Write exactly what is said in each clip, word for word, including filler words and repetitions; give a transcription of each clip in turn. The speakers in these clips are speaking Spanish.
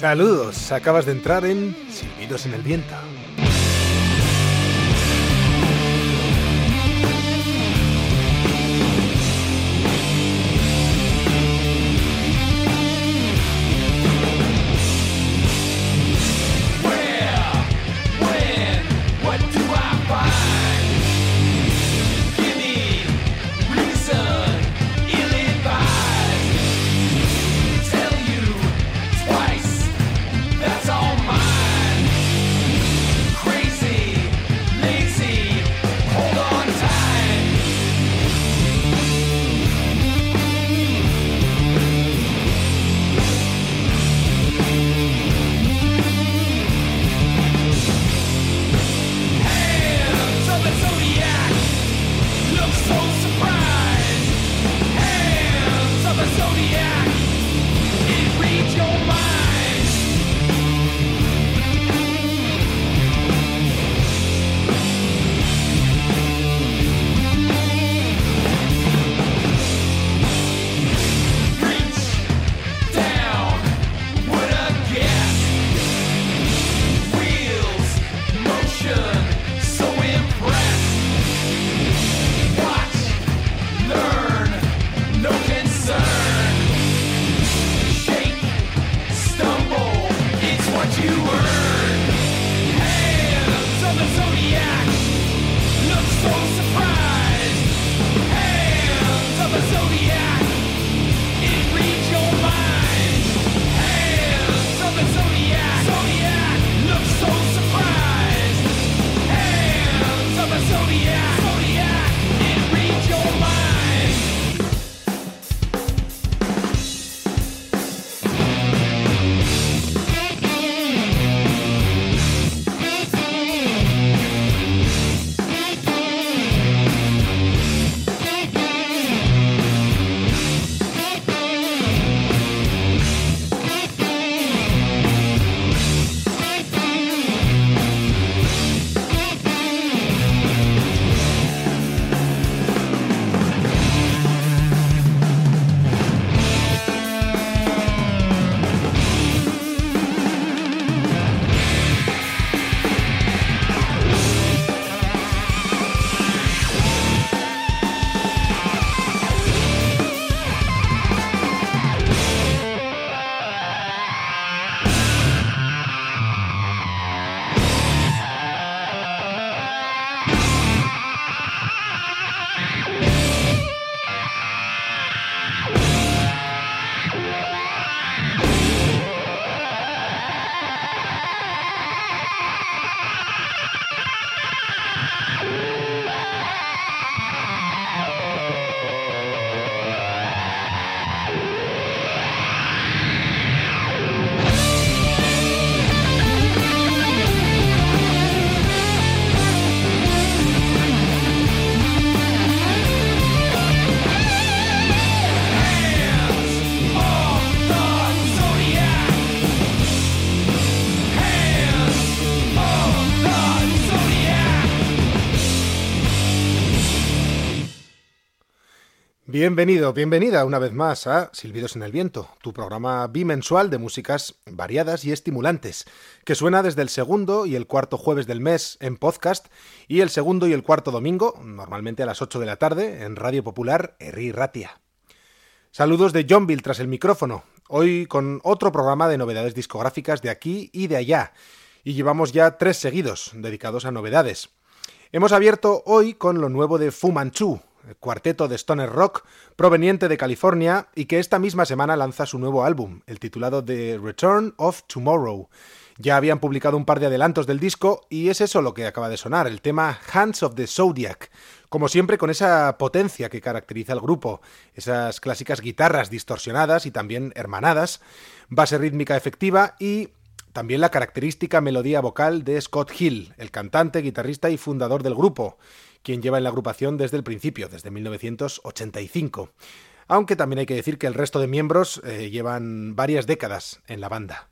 Saludos, acabas de entrar en Silbidos en el Viento. Bienvenido, bienvenida una vez más a Silbidos en el Viento, tu programa bimensual de músicas variadas y estimulantes, que suena desde el segundo y el cuarto jueves del mes en podcast y el segundo y el cuarto domingo, normalmente a las ocho de la tarde, en Radio Popular Herri Ratia. Saludos de Johnville tras el micrófono, hoy con otro programa de novedades discográficas de aquí y de allá, y llevamos ya tres seguidos dedicados a novedades. Hemos abierto hoy con lo nuevo de Fu Manchu, cuarteto de stoner rock proveniente de California y que esta misma semana lanza su nuevo álbum, el titulado The Return of Tomorrow. Ya habían publicado un par de adelantos del disco y es eso lo que acaba de sonar, el tema Hands of the Zodiac, como siempre con esa potencia que caracteriza al grupo, esas clásicas guitarras distorsionadas y también hermanadas, base rítmica efectiva y también la característica melodía vocal de Scott Hill, el cantante, guitarrista y fundador del grupo, quien lleva en la agrupación desde el principio, desde mil novecientos ochenta y cinco. Aunque también hay que decir que el resto de miembros eh, llevan varias décadas en la banda.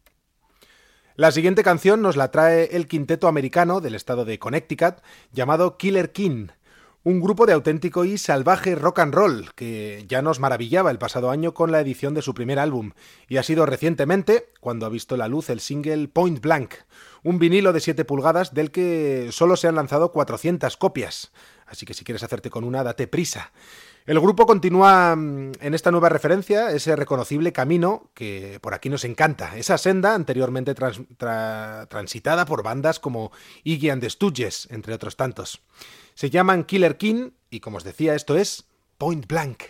La siguiente canción nos la trae el quinteto americano del estado de Connecticut llamado Killer King, Un grupo de auténtico y salvaje rock and roll que ya nos maravillaba el pasado año con la edición de su primer álbum, y ha sido recientemente cuando ha visto la luz el single Point Blank, un vinilo de siete pulgadas del que solo se han lanzado cuatrocientas copias, así que si quieres hacerte con una, date prisa. El grupo continúa en esta nueva referencia ese reconocible camino que por aquí nos encanta, esa senda anteriormente trans, tra, transitada por bandas como Iggy and the Stooges, entre otros tantos. Se llaman Killer King y, como os decía, esto es Point Blank.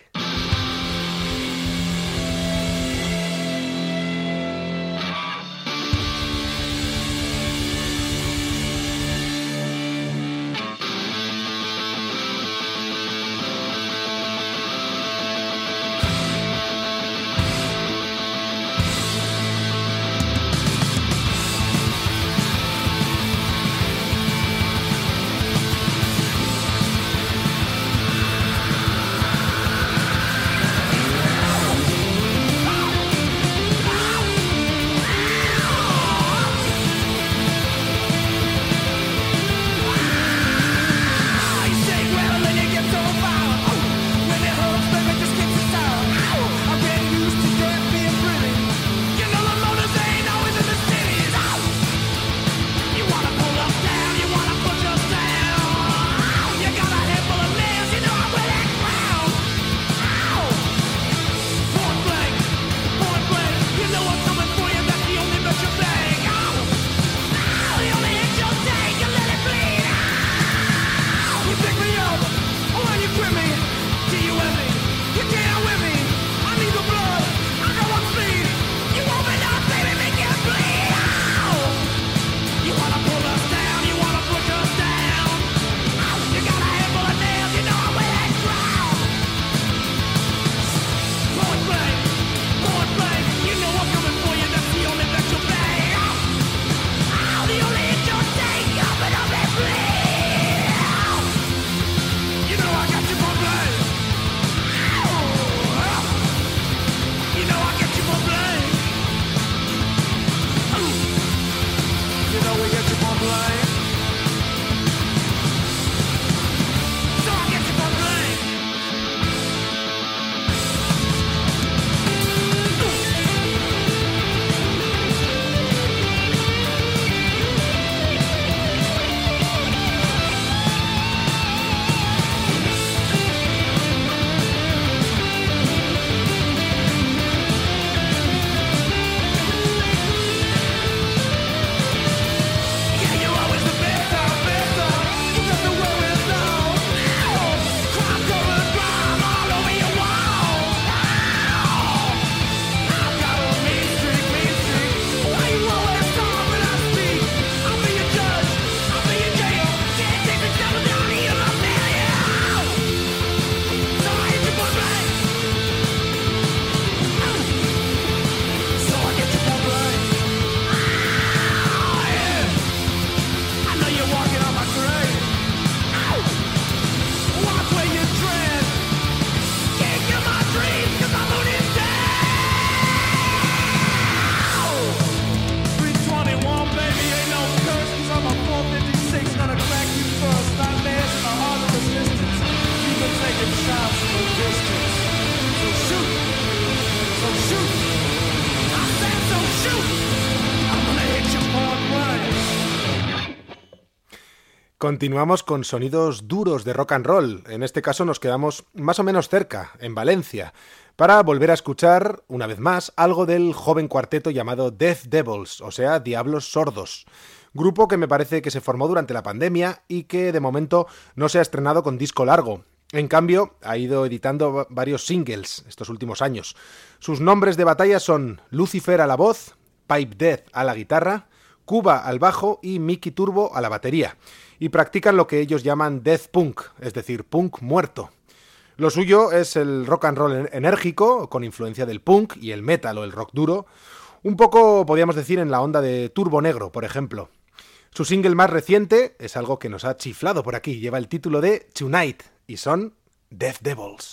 Continuamos con sonidos duros de rock and roll. En este caso nos quedamos más o menos cerca, en Valencia, para volver a escuchar, una vez más, algo del joven cuarteto llamado Deaf Devils, o sea, Diablos Sordos. Grupo que me parece que se formó durante la pandemia y que de momento no se ha estrenado con disco largo. En cambio, ha ido editando varios singles estos últimos años. Sus nombres de batalla son Lucifer a la voz, Pipe Death a la guitarra, Cuba al bajo y Mickey Turbo a la batería. Y practican lo que ellos llaman death punk, es decir, punk muerto. Lo suyo es el rock and roll enérgico, con influencia del punk y el metal o el rock duro, un poco, podríamos decir, en la onda de Turbo Negro, por ejemplo. Su single más reciente es algo que nos ha chiflado por aquí, lleva el título de Tonight, y son Deaf Devils.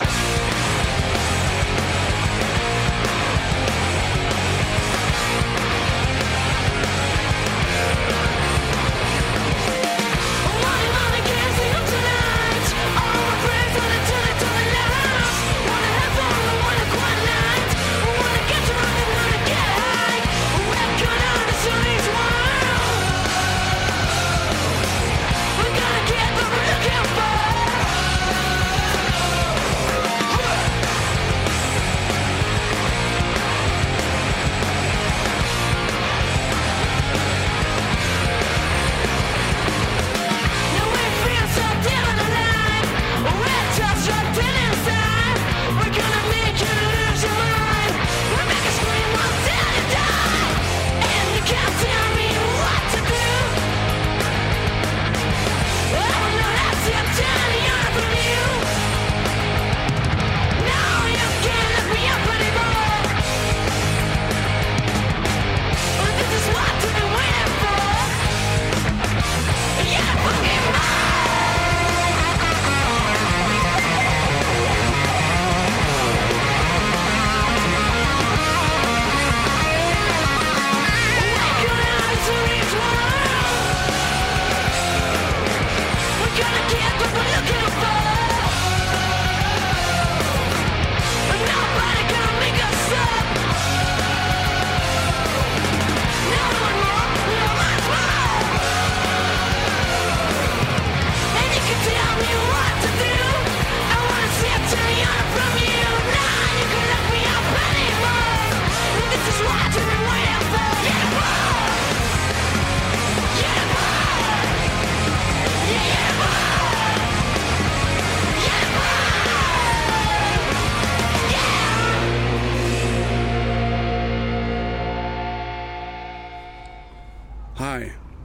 Why am I dancing tonight?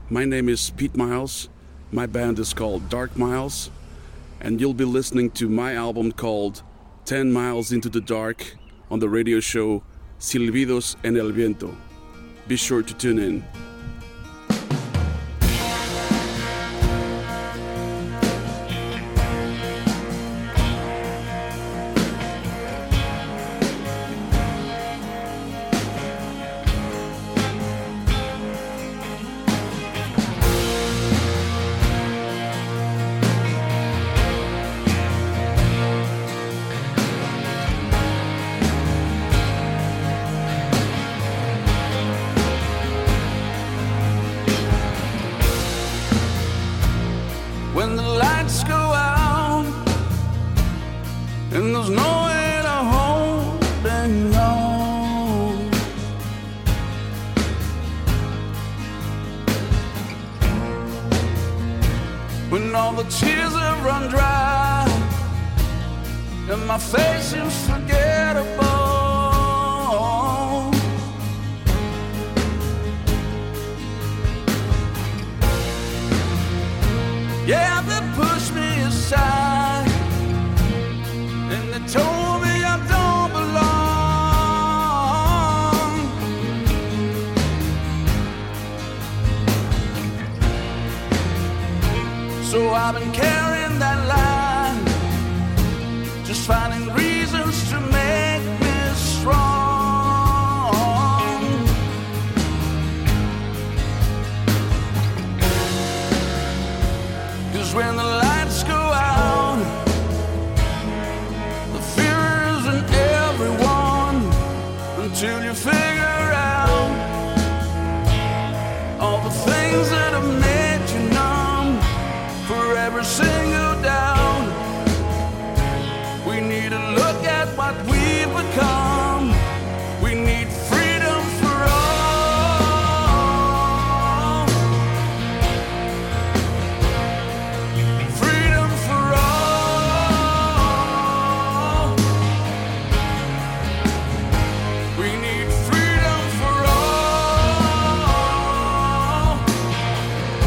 My name is Pete Miles. My band is called Dark Miles. And you'll be listening to my album called ten miles into the Dark on the radio show Silbidos en el Viento. Be sure to tune in. When the lights go out and there's no way to holding on, when all the tears have run dry and my face seems forgettable, yeah, they pushed me aside and they told me I don't belong. So I've been carrying that line, just finding reasons to make me strong. 'Cause when the lights go out, the fear is in everyone until you figure out all the things that have made you numb for every single doubt. We need to look at what we've become. We need freedom for all. Freedom for all. We need freedom for all.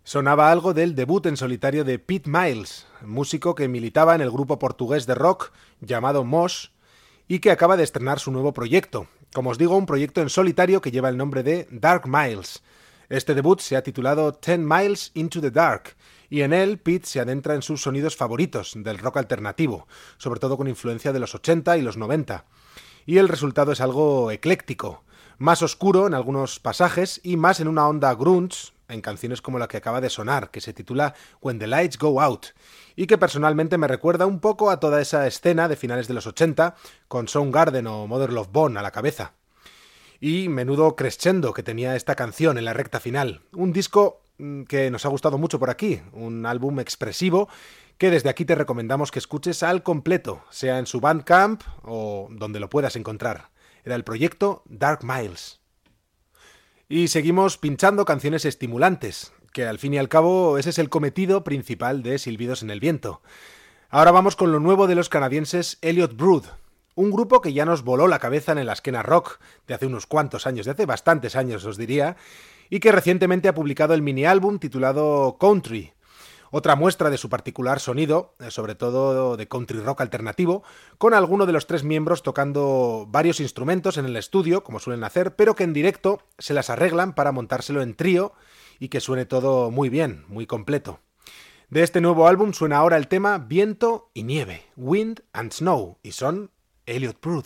Sonaba algo del debut en solitario de Pete Miles, músico que militaba en el grupo portugués de rock llamado Mosh y que acaba de estrenar su nuevo proyecto. Como os digo, un proyecto en solitario que lleva el nombre de Dark Miles. Este debut se ha titulado Ten Miles into the Dark y en él Pete se adentra en sus sonidos favoritos del rock alternativo, sobre todo con influencia de los ochenta y los noventa. Y el resultado es algo ecléctico, más oscuro en algunos pasajes y más en una onda grunge en canciones como la que acaba de sonar, que se titula When the Lights Go Out, y que personalmente me recuerda un poco a toda esa escena de finales de los ochenta, con Soundgarden o Mother Love Bone a la cabeza. Y menudo crescendo que tenía esta canción en la recta final. Un disco que nos ha gustado mucho por aquí, un álbum expresivo que desde aquí te recomendamos que escuches al completo, sea en su Bandcamp o donde lo puedas encontrar. Era el proyecto Dark Miles. Y seguimos pinchando canciones estimulantes, que al fin y al cabo ese es el cometido principal de Silbidos en el Viento. Ahora vamos con lo nuevo de los canadienses Elliot Brood, un grupo que ya nos voló la cabeza en la escena rock de hace unos cuantos años, de hace bastantes años os diría, y que recientemente ha publicado el mini álbum titulado Country, otra muestra de su particular sonido, sobre todo de country rock alternativo, con alguno de los tres miembros tocando varios instrumentos en el estudio, como suelen hacer, pero que en directo se las arreglan para montárselo en trío y que suene todo muy bien, muy completo. De este nuevo álbum suena ahora el tema Viento y Nieve, Wind and Snow, y son Elliot Brood.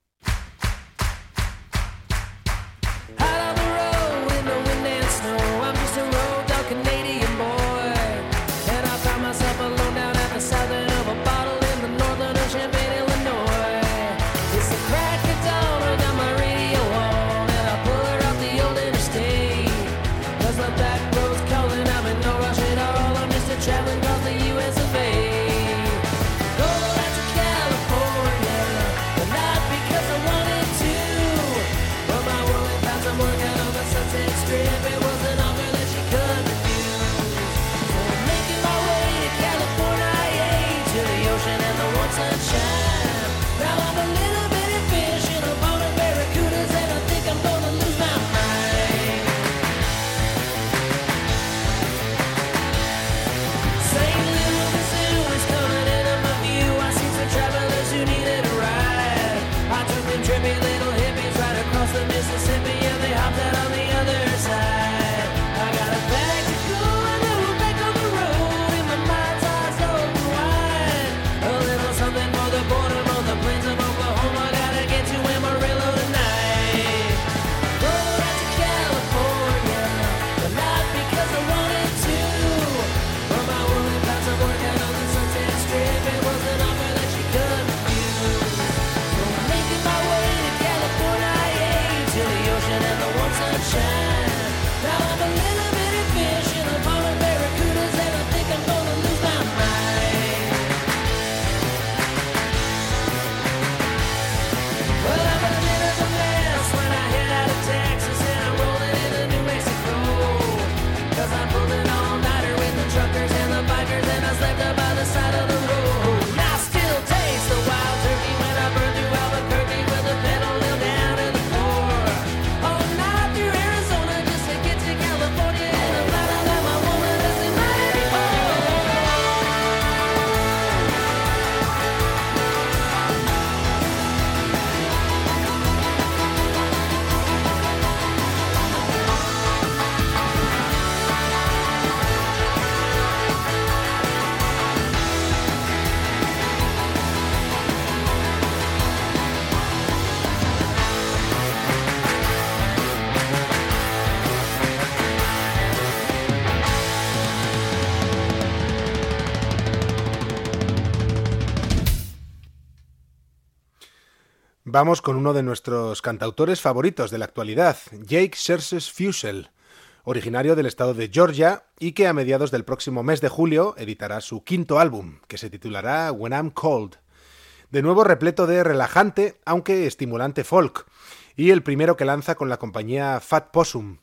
Vamos con uno de nuestros cantautores favoritos de la actualidad, Jake Scherses Fusel, originario del estado de Georgia y que a mediados del próximo mes de julio editará su quinto álbum, que se titulará When I'm Cold. De nuevo repleto de relajante, aunque estimulante folk, y el primero que lanza con la compañía Fat Possum.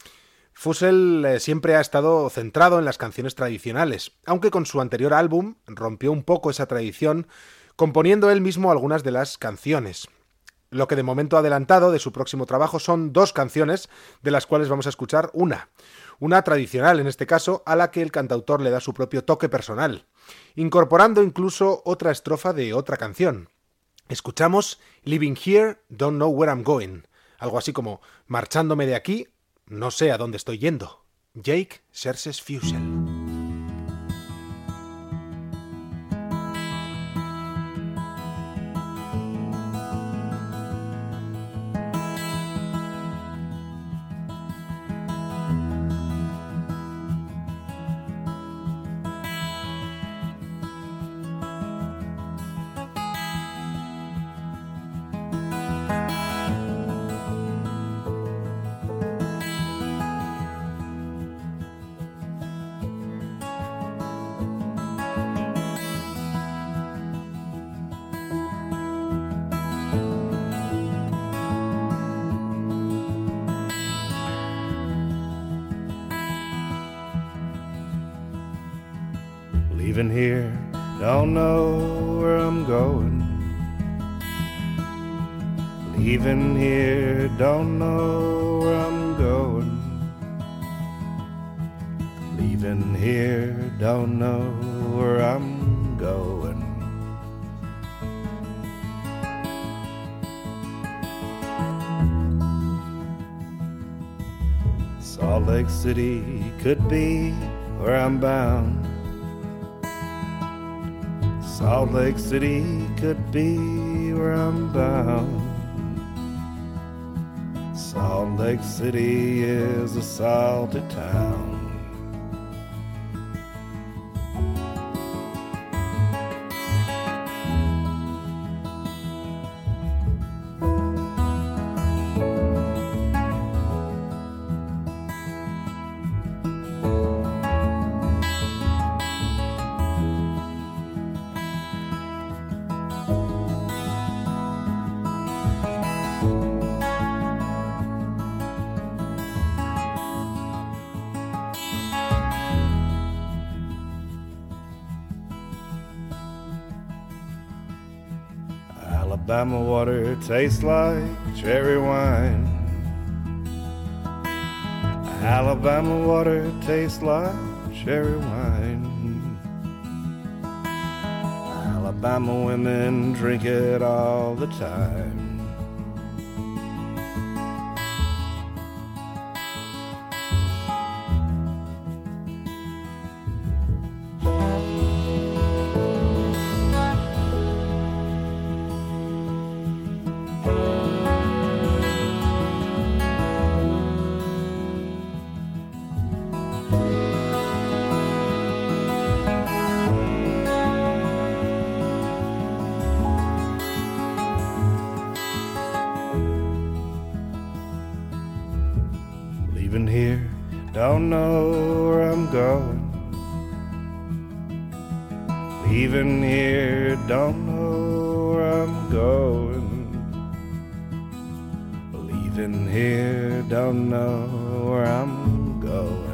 Fusel siempre ha estado centrado en las canciones tradicionales, aunque con su anterior álbum rompió un poco esa tradición, componiendo él mismo algunas de las canciones. Lo que de momento ha adelantado de su próximo trabajo son dos canciones, de las cuales vamos a escuchar una. Una tradicional, en este caso, a la que el cantautor le da su propio toque personal, incorporando incluso otra estrofa de otra canción. Escuchamos Living Here, Don't Know Where I'm Going, algo así como marchándome de aquí, no sé a dónde estoy yendo. Jake Xerxes Fusel. Leaving here, don't know where I'm going. Leaving here, don't know where I'm going. Leaving here, don't know where I'm going. Salt Lake City could be where I'm bound. Salt Lake City could be where I'm bound. Salt Lake City is a salty town. Alabama water tastes like cherry wine. Alabama water tastes like cherry wine. Alabama women drink it all the time. Leaving here, don't know where I'm going. Leaving here, don't know where I'm going. Leaving here, don't know where I'm going.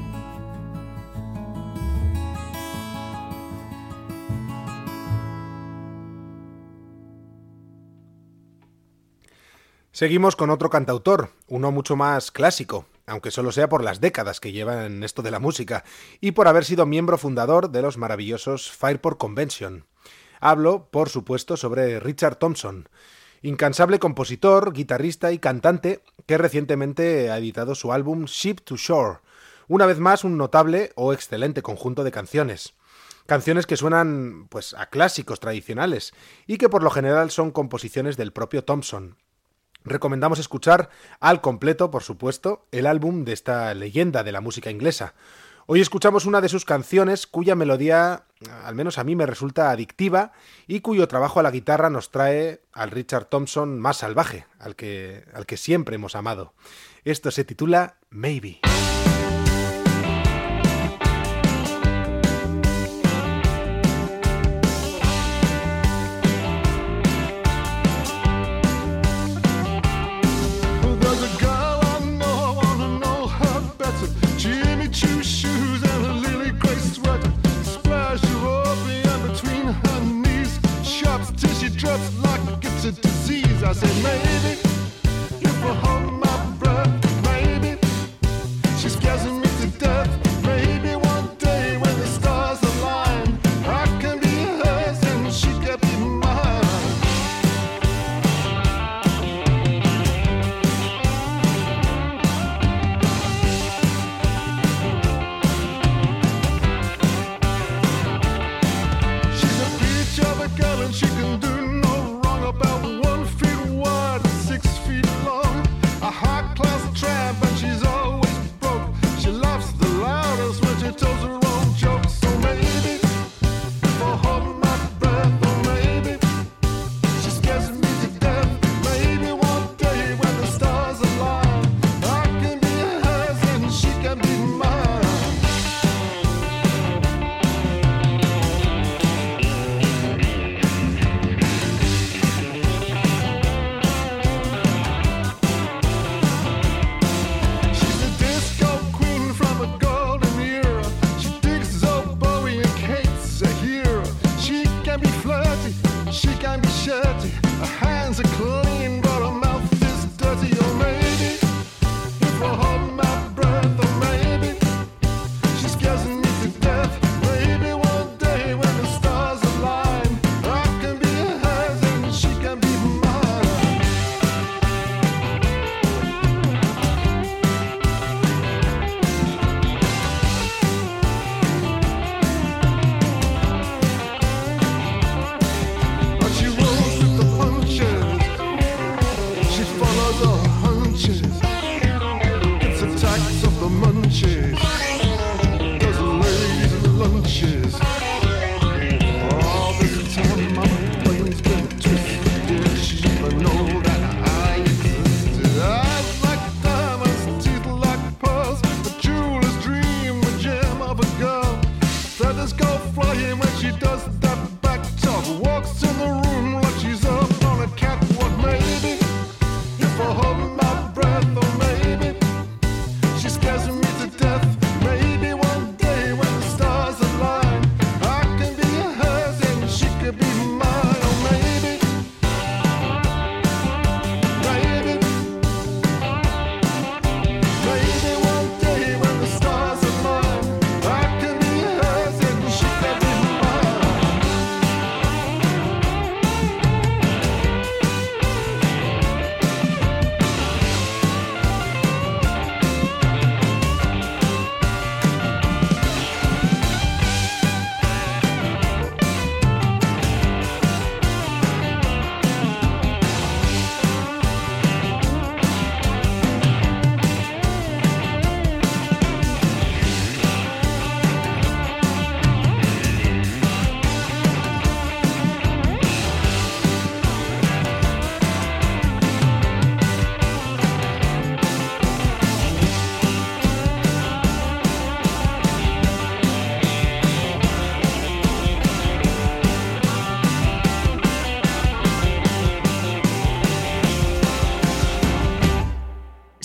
Seguimos con otro cantautor, uno mucho más clásico, aunque solo sea por las décadas que lleva en esto de la música, y por haber sido miembro fundador de los maravillosos Fairport Convention. Hablo, por supuesto, sobre Richard Thompson, incansable compositor, guitarrista y cantante que recientemente ha editado su álbum Ship to Shore, una vez más un notable o excelente conjunto de canciones. Canciones que suenan pues a clásicos tradicionales y que por lo general son composiciones del propio Thompson. Recomendamos escuchar al completo, por supuesto, el álbum de esta leyenda de la música inglesa. Hoy escuchamos una de sus canciones cuya melodía, al menos a mí, me resulta adictiva y cuyo trabajo a la guitarra nos trae al Richard Thompson más salvaje, al que, al que siempre hemos amado. Esto se titula Maybe. I said,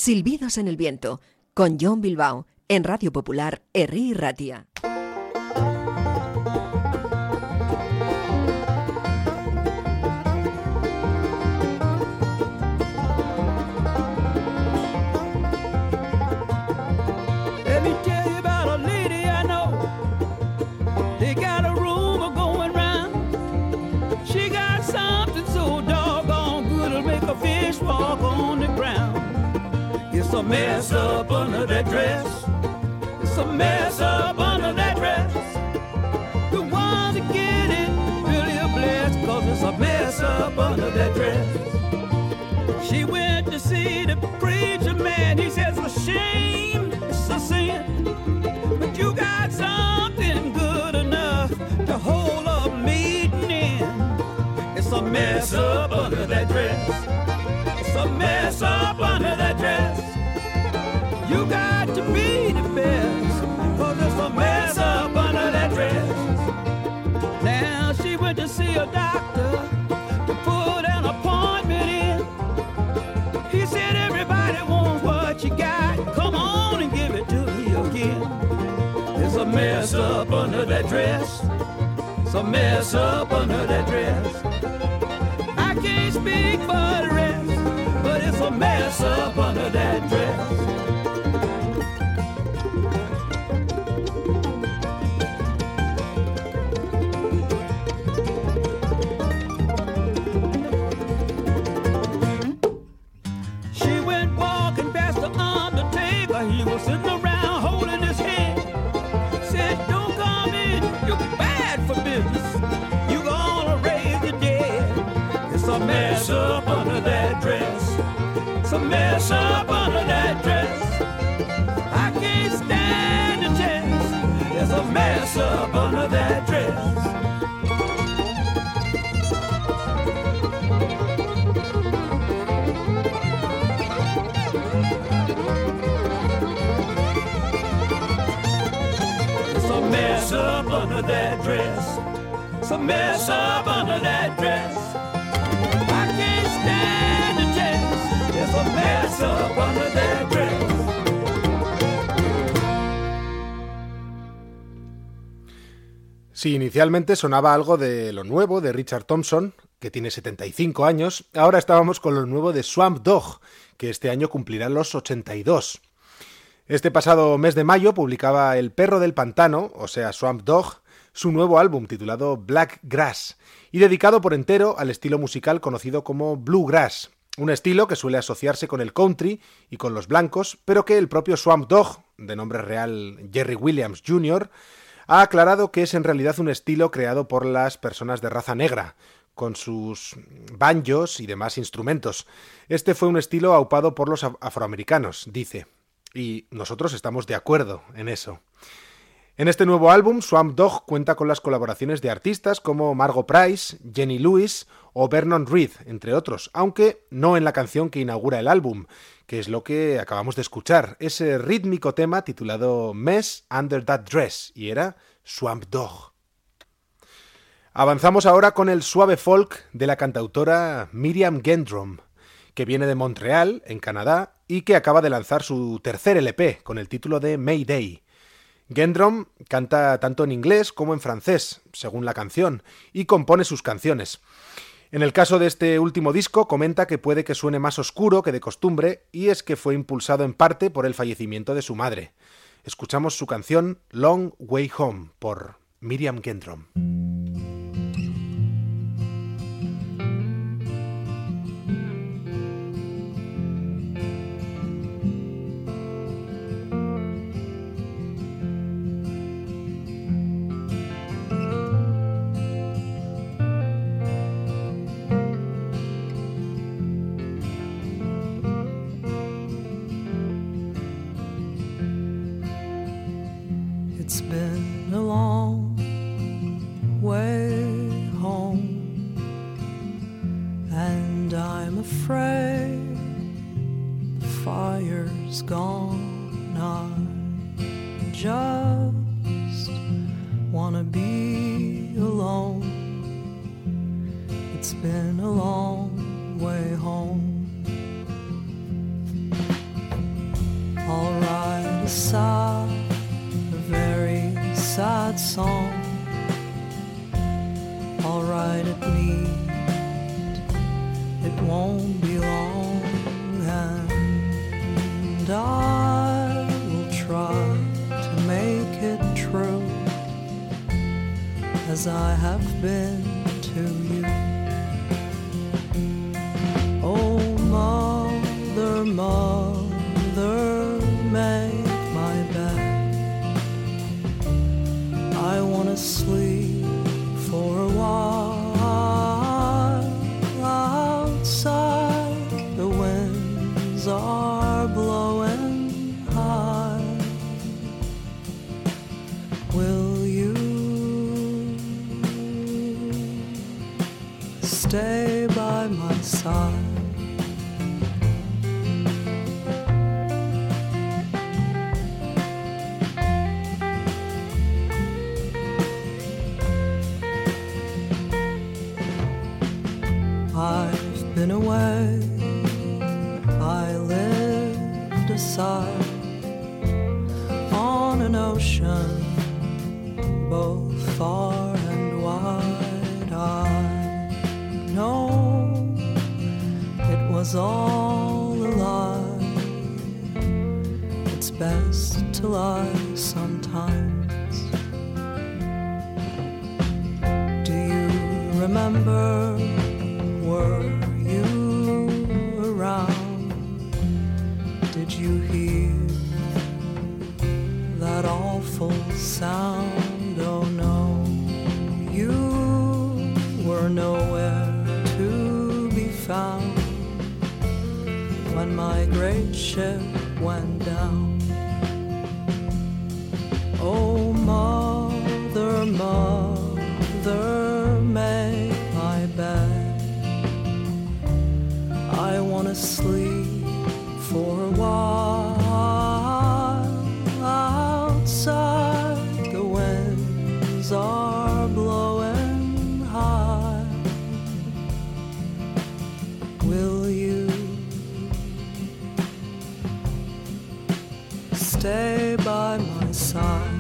Silbidos en el viento, con Jon Bilbao, en Radio Popular, Herri y Ratia. Let me tell you about a lady I know. They got a rumor going round. She got something so doggone good it'll make a fish walk on the ground. It's a mess up under that dress. It's a mess up under that dress. The ones that get it really are blessed, cause it's a mess up under that dress. She went to see the preacher man. He says, "A shame, it's a sin, but you got something good enough to hold a meeting in." It's a mess up under that dress. It's a mess up under that dress. You got to be the best, cause it's a mess up under that dress. Now she went to see a doctor to put an appointment in. He said, "Everybody wants what you got. Come on and give it to me again." It's a mess up under that dress. It's a mess up under that dress. I can't speak for the rest, but it's a mess up under that dress. She went walking past the undertaker. He was sitting around holding his head. Said, "Don't come in, you're bad for business. You gonna raise the dead." It's a mess up under that dress. It's a mess up under that dress. I can't stand the test. There's a mess up under that dress. It's a mess up under that dress. It's a mess up under that dress. I can't stand the test. There's a mess up under that dress. Si inicialmente sonaba algo de lo nuevo de Richard Thompson, que tiene setenta y cinco años, ahora estábamos con lo nuevo de Swamp Dogg, que este año cumplirá los ochenta y dos. Este pasado mes de mayo publicaba El Perro del Pantano, o sea Swamp Dogg, su nuevo álbum titulado Black Grass, y dedicado por entero al estilo musical conocido como Bluegrass, un estilo que suele asociarse con el country y con los blancos, pero que el propio Swamp Dogg, de nombre real Jerry Williams junior, ha aclarado que es en realidad un estilo creado por las personas de raza negra, con sus banjos y demás instrumentos. Este fue un estilo aupado por los afroamericanos, dice, y nosotros estamos de acuerdo en eso. En este nuevo álbum, Swamp Dogg cuenta con las colaboraciones de artistas como Margo Price, Jenny Lewis o Vernon Reid, entre otros, aunque no en la canción que inaugura el álbum, que es lo que acabamos de escuchar, ese rítmico tema titulado Mess Under That Dress, y era Swamp Dogg. Avanzamos ahora con el suave folk de la cantautora Miriam Gendron, que viene de Montreal, en Canadá, y que acaba de lanzar su tercer L P con el título de Mayday. Gendron canta tanto en inglés como en francés, según la canción, y compone sus canciones. En el caso de este último disco, comenta que puede que suene más oscuro que de costumbre, y es que fue impulsado en parte por el fallecimiento de su madre. Escuchamos su canción Long Way Home por Miriam Gendron. It's been a long way home, and I'm afraid the fire's gone. I just wanna be alone. It's been a long way home. I'll write a sad, a very sad song. I'll write it neat, it won't be long, and I will try to make it true, as I have been to you. Oh, mother, mother, make my bed. I wanna sleep for a while outside. The winds are blowing high. Will you stay by my side? I've been away, I lived aside on an ocean both far and wide. I know it was all a lie. It's best to lie sometimes. Do you remember? Were you around? Did you hear that awful sound? Oh no, you were nowhere to be found when my great ship went down. Oh, mother, mother, make my bed. I wanna sleep for a while outside. The winds are blowing high. Will you stay by my side?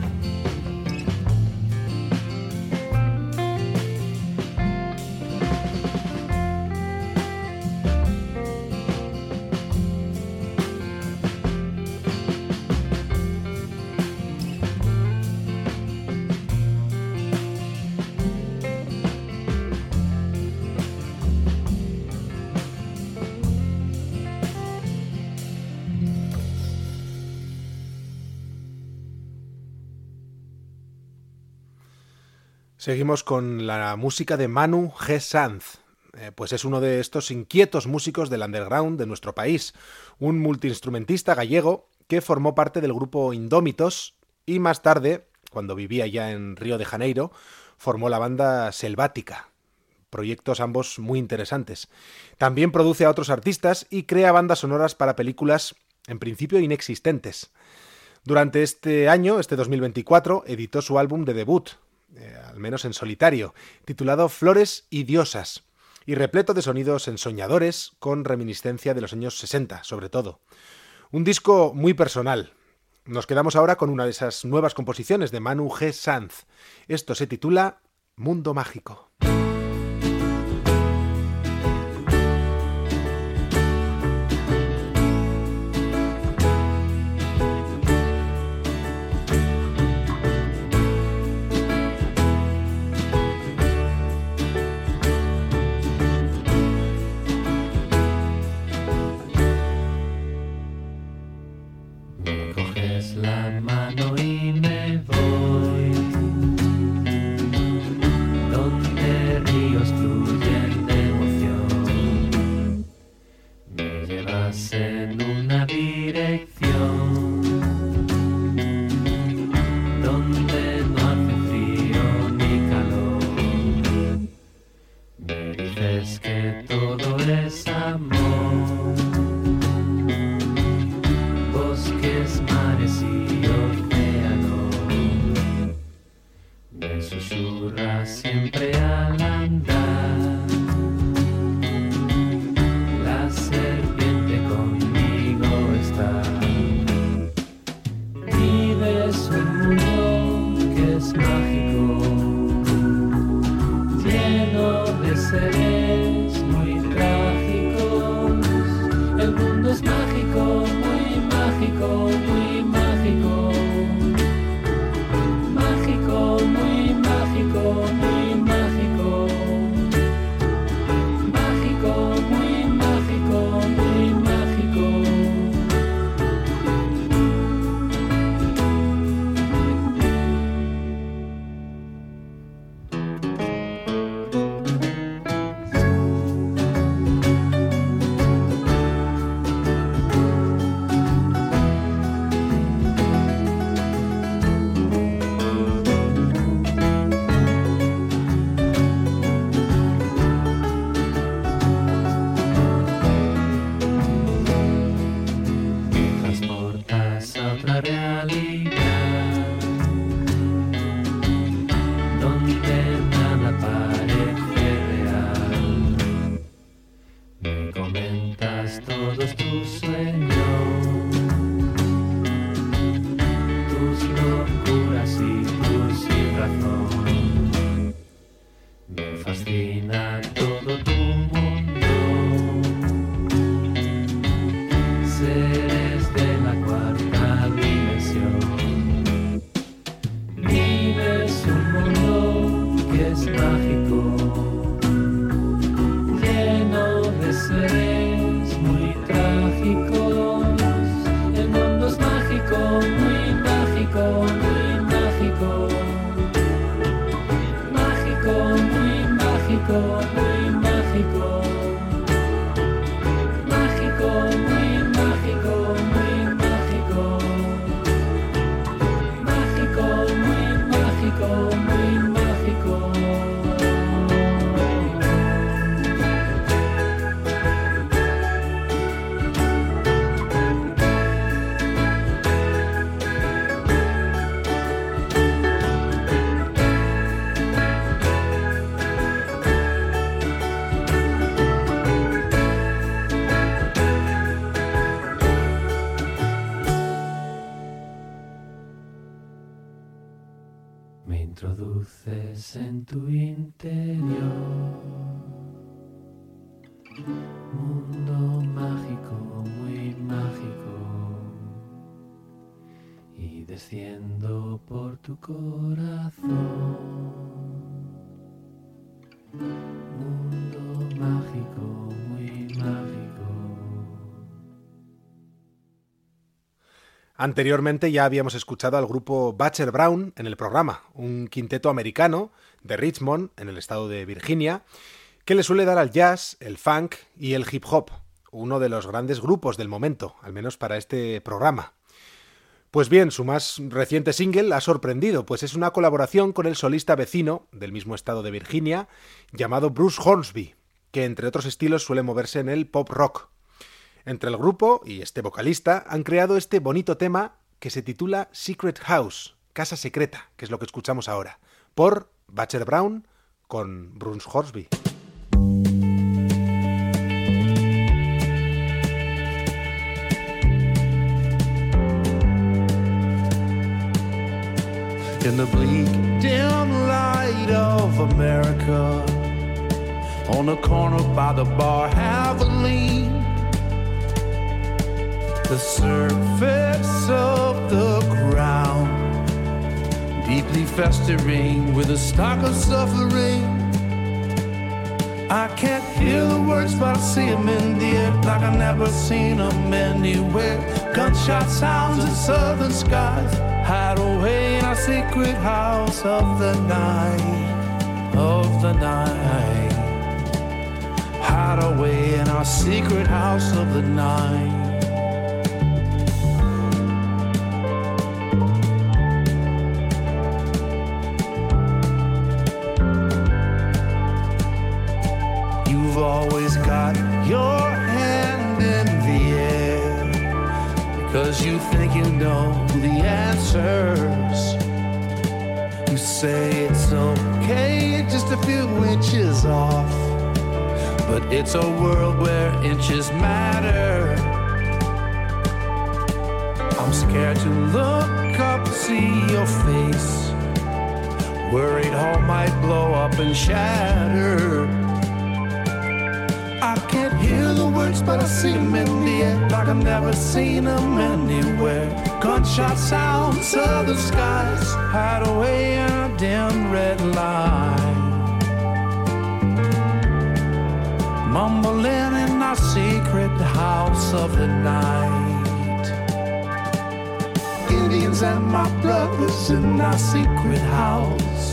Seguimos con la música de Manu G. Sanz, eh, pues es uno de estos inquietos músicos del underground de nuestro país, un multiinstrumentista gallego que formó parte del grupo Indómitos y más tarde, cuando vivía ya en Río de Janeiro, formó la banda Selvática, proyectos ambos muy interesantes. También produce a otros artistas y crea bandas sonoras para películas en principio inexistentes. Durante este año, este dos mil veinticuatro, editó su álbum de debut, Eh, al menos en solitario, titulado Flores y Diosas, y repleto de sonidos ensoñadores con reminiscencia de los años sesenta, sobre todo. Un disco muy personal. Nos quedamos ahora con una de esas nuevas composiciones de Manu G. Sanz. Esto se titula Mundo Mágico. La mano y me voy donde ríos fluyen de emoción. Me llevas en una dirección donde no hace frío ni calor. Me dices que todo es amor. Bosques, mares y océanos, me susurra siempre al andar. La serpiente conmigo está. muy mágico, muy mágico. Mágico, muy mágico, muy mágico. Mágico, muy mágico, muy mágico. Mágico, muy mágico, muy mágico. Me introduces en tu interior, mundo mágico, muy mágico, y desciendo por tu corazón, mundo mágico, muy mágico. Anteriormente ya habíamos escuchado al grupo Butcher Brown en el programa, un quinteto americano de Richmond, en el estado de Virginia, que le suele dar al jazz, el funk y el hip hop, uno de los grandes grupos del momento, al menos para este programa. Pues bien, su más reciente single ha sorprendido, pues es una colaboración con el solista vecino del mismo estado de Virginia, llamado Bruce Hornsby, que entre otros estilos suele moverse en el pop rock. Entre el grupo y este vocalista han creado este bonito tema que se titula Secret House, Casa Secreta, que es lo que escuchamos ahora, por Butcher Brown con Bruce Hornsby. In the bleak dim light of America, on the corner by the bar, have a lean. The surface of the ground, deeply festering with a stock of suffering. I can't hear the words, but I see them in the air, like I've never seen them anywhere. Gunshot sounds in southern skies, hide away in our secret house of the night, of the night. Hide away in our secret house of the night. Always got your hand in the air, because you think you know the answers. You say it's okay, just a few inches off, but it's a world where inches matter. I'm scared to look up to see your face, worried all might blow up and shatter. I can't hear the words, but I see them in the air, like I've never seen them anywhere. Gunshot sounds, southern skies, hide away in a dim red line. Mumbling in our secret house of the night. Indians and my brothers in our secret house.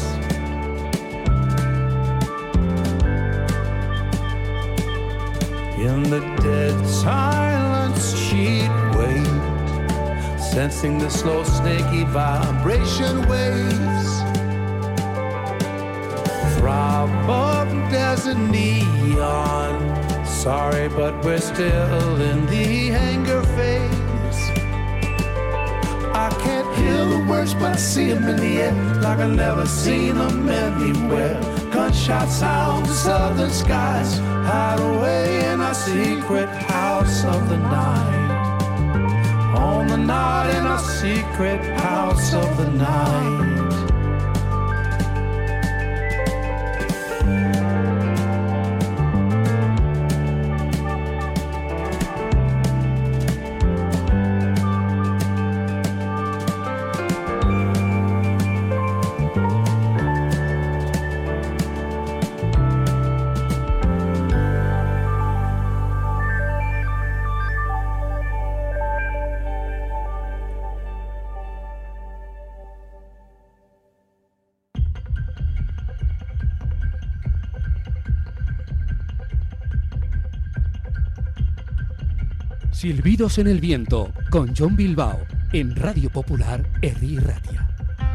In the dead silence she'd wait, sensing the slow snaky vibration waves. Throb of desert neon, sorry but we're still in the anger phase. I can't hear the words but I see them in the air, like I've never seen them anywhere. Gunshot sounds, southern skies, hide away in our secret house of the night. On the night in our secret house of the night. Silbidos en el viento con Jon Bilbao en Radio Popular Herri Ratia.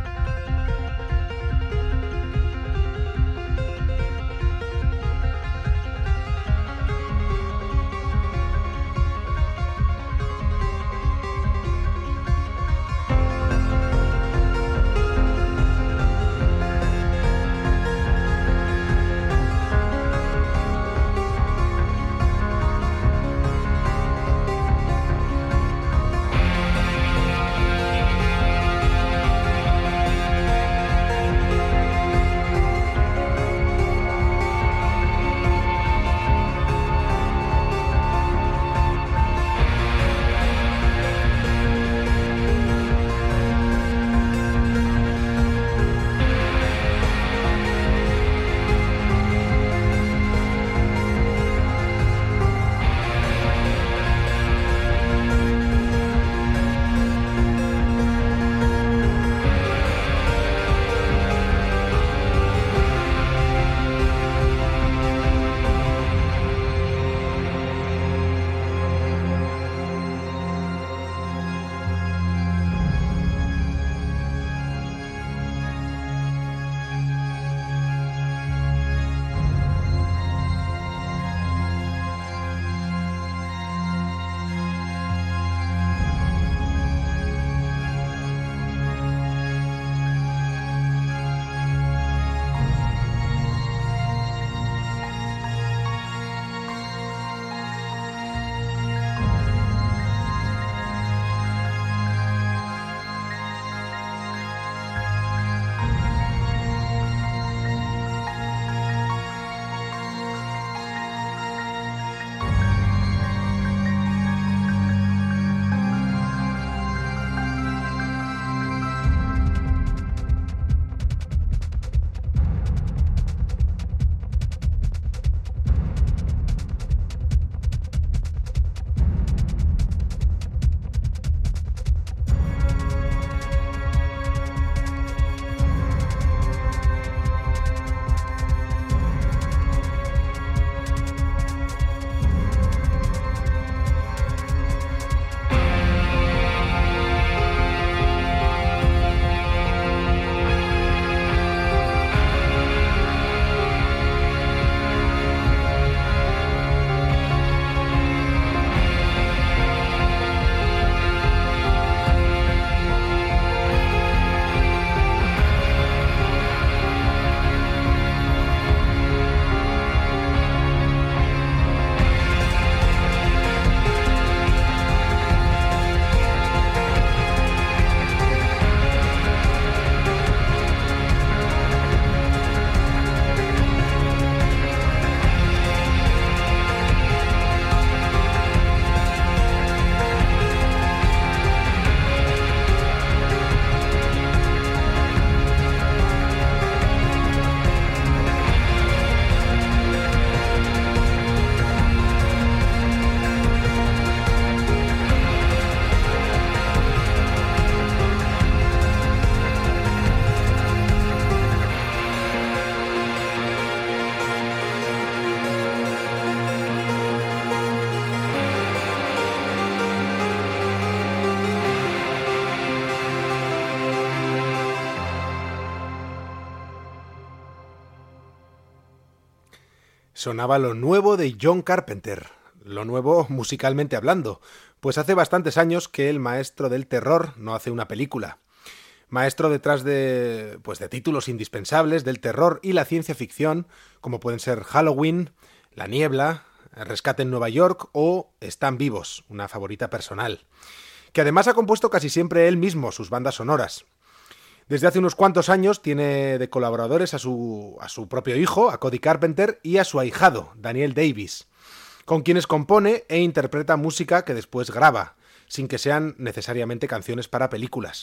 Sonaba lo nuevo de John Carpenter, lo nuevo musicalmente hablando, pues hace bastantes años que el maestro del terror no hace una película. Maestro detrás de, pues de títulos indispensables del terror y la ciencia ficción, como pueden ser Halloween, La Niebla, Rescate en Nueva York o Están vivos, una favorita personal, que además ha compuesto casi siempre él mismo sus bandas sonoras. Desde hace unos cuantos años tiene de colaboradores a su, a su propio hijo, a Cody Carpenter, y a su ahijado, Daniel Davis, con quienes compone e interpreta música que después graba, sin que sean necesariamente canciones para películas.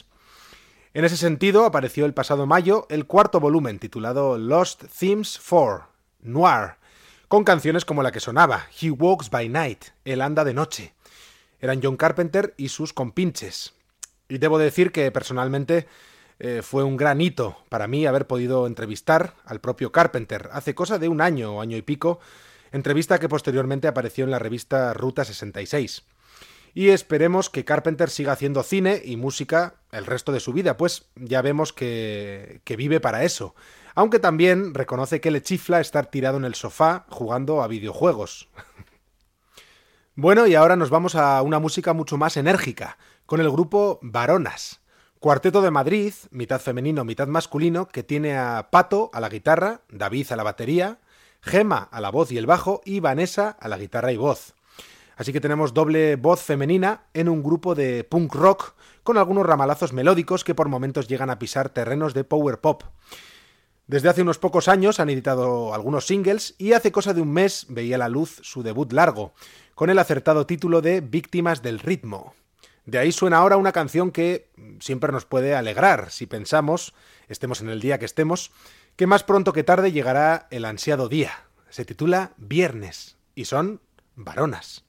En ese sentido, apareció el pasado mayo el cuarto volumen, titulado Lost Themes for Noir, con canciones como la que sonaba, He Walks by Night, Él anda de noche. Eran John Carpenter y sus compinches. Y debo decir que personalmente eh, fue un gran hito para mí haber podido entrevistar al propio Carpenter hace cosa de un año o año y pico, entrevista que posteriormente apareció en la revista Ruta sesenta y seis. Y esperemos que Carpenter siga haciendo cine y música el resto de su vida, pues ya vemos que, que vive para eso. Aunque también reconoce que le chifla estar tirado en el sofá jugando a videojuegos. Bueno, y ahora nos vamos a una música mucho más enérgica, con el grupo Varonas. Cuarteto de Madrid, mitad femenino, mitad masculino, que tiene a Pato a la guitarra, David a la batería, Gema a la voz y el bajo y Vanessa a la guitarra y voz. Así que tenemos doble voz femenina en un grupo de punk rock con algunos ramalazos melódicos que por momentos llegan a pisar terrenos de power pop. Desde hace unos pocos años han editado algunos singles y hace cosa de un mes veía la luz su debut largo, con el acertado título de Víctimas del ritmo. De ahí suena ahora una canción que siempre nos puede alegrar si pensamos, estemos en el día que estemos, que más pronto que tarde llegará el ansiado día. Se titula Viernes y son Varonas.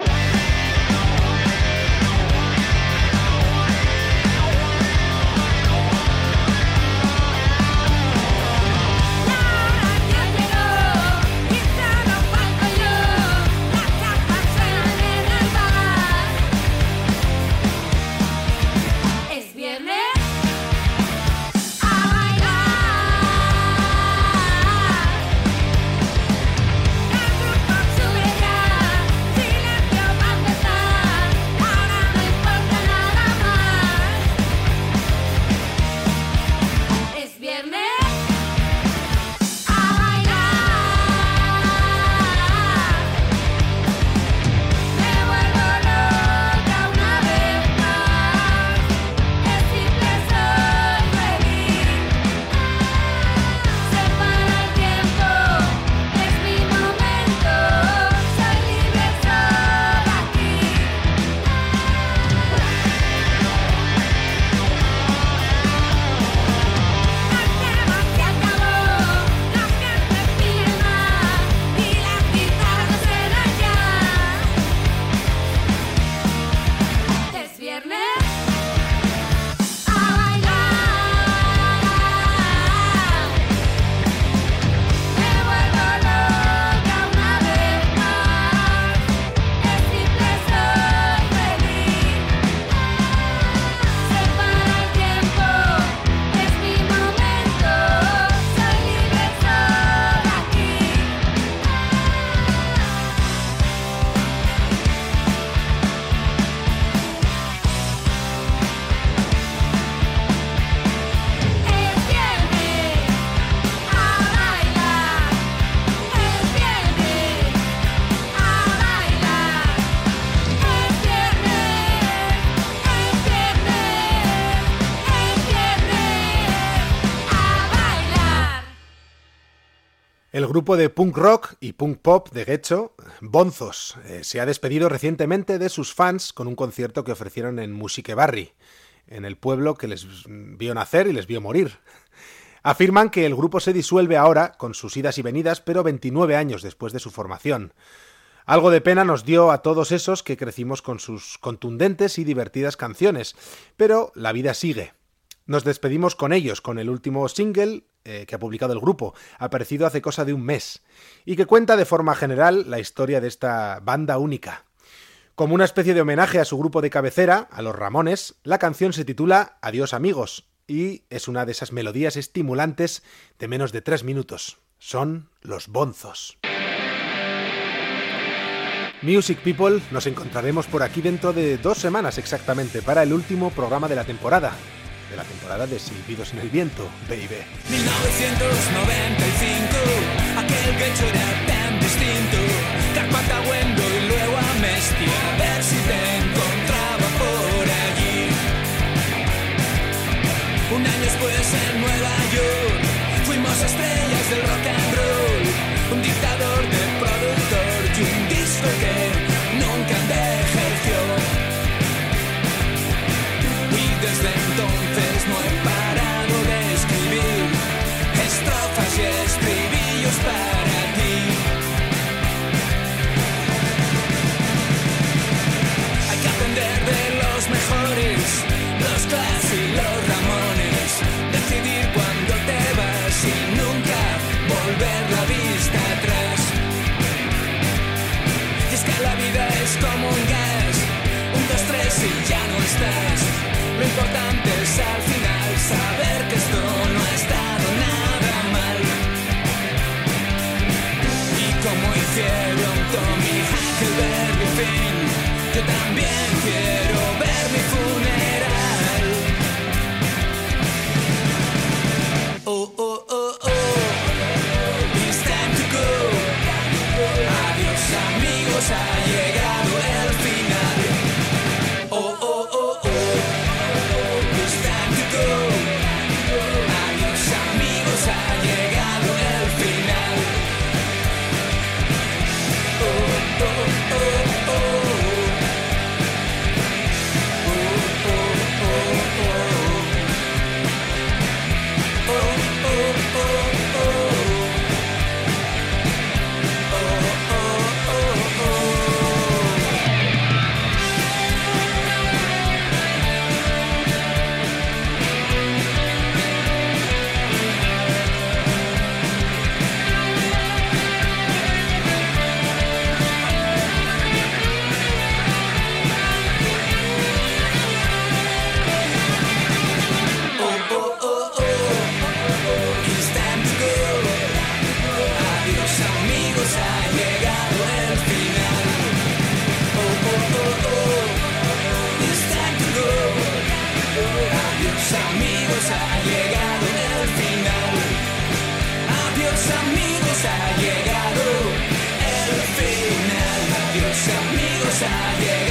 El grupo de punk rock y punk pop de Getxo, Bonzos, eh, se ha despedido recientemente de sus fans con un concierto que ofrecieron en Musikebarri, en el pueblo que les vio nacer y les vio morir. Afirman que el grupo se disuelve ahora, con sus idas y venidas, pero veintinueve años después de su formación. Algo de pena nos dio a todos esos que crecimos con sus contundentes y divertidas canciones, pero la vida sigue. Nos despedimos con ellos, con el último single eh, que ha publicado el grupo, aparecido hace cosa de un mes, y que cuenta de forma general la historia de esta banda única. Como una especie de homenaje a su grupo de cabecera, a los Ramones, la canción se titula Adiós amigos, y es una de esas melodías estimulantes de menos de tres minutos. Son los Bonzos. Music People, nos encontraremos por aquí dentro de dos semanas exactamente para el último programa de la temporada. De la temporada de Silbidos en el Viento, baby. mil novecientos noventa y cinco, aquel Getxo era tan distinto. Carpata, Wendo y luego a Mestia, a ver si te encontraba por allí. Un año después en Nueva York, fuimos estrellas del rock and roll. Un dictador de productor y un disco que nunca envejeció. Y desde entonces no he parado de escribir estrofas y estribillos para ti. Hay que aprender de los mejores, los Clash y los Ramones. Decidir cuándo te vas y nunca volver la vista atrás. Y es que la vida Lo importante es al final saber que esto no ha estado nada mal. Y como hicieron Tommy Huckleberry Finn, yo también quiero ver mi funeral. Oh, oh, oh, oh, it's time to go. Adiós amigos, ha llegado el final. Oh, oh, oh, oh, it's time to go. Adiós amigos, ha llegado el final. Oh, oh, oh, oh. Oh, oh, oh, oh. Oh, oh, oh, oh. Amigos, ha llegado el final. Adiós amigos, ha llegado el final. Adiós amigos, ha llegado